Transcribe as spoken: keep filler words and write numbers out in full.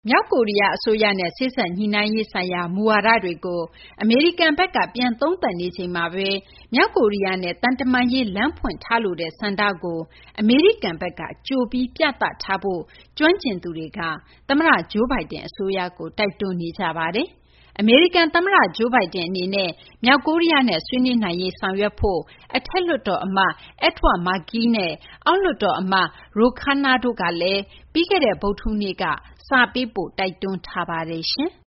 မြောက်ကိုရီးယား အစိုးရနဲ့ စေ့စပ်ညှိနှိုင်းရေးဆိုင်ရာ မူဝါဒတွေကို အမေရိကန်ဘက်က ပြန်သုံးသပ်နေချိန်မှာဘဲ မြောက်ကိုရီးယားနဲ့ သံတမန်ရေး လမ်းဖွင့်ထားလိုတဲ့ ဆန္ဒကို အမေရိကန်ဘက်က ကြိုပြီး ပြသထားဖို့ ကျွမ်းကျင်သူတွေက သမ္မတ Joe Biden အစိုးရကို တိုက်တွန်းနေကြပါတယ်။ အမေရိကန် သမ္မတ Joe Biden အနေနဲ့ မြောက်ကိုရီးယားနဲ့ ဆွေးနွေးနိုင်ရေး ဆောင်ရွက်ဖို့ အထက်လွှတ်တော် အမတ် Edward Markey နဲ့ အောက်လွှတ်တော် အမတ် Ro Khanna တို့ကလည်း ပြီးခဲ့တဲ့ ဗုဒ္ဓဟူးနေ့က စာပေးပို့ တိုက်တွန်းထားပါတယ်။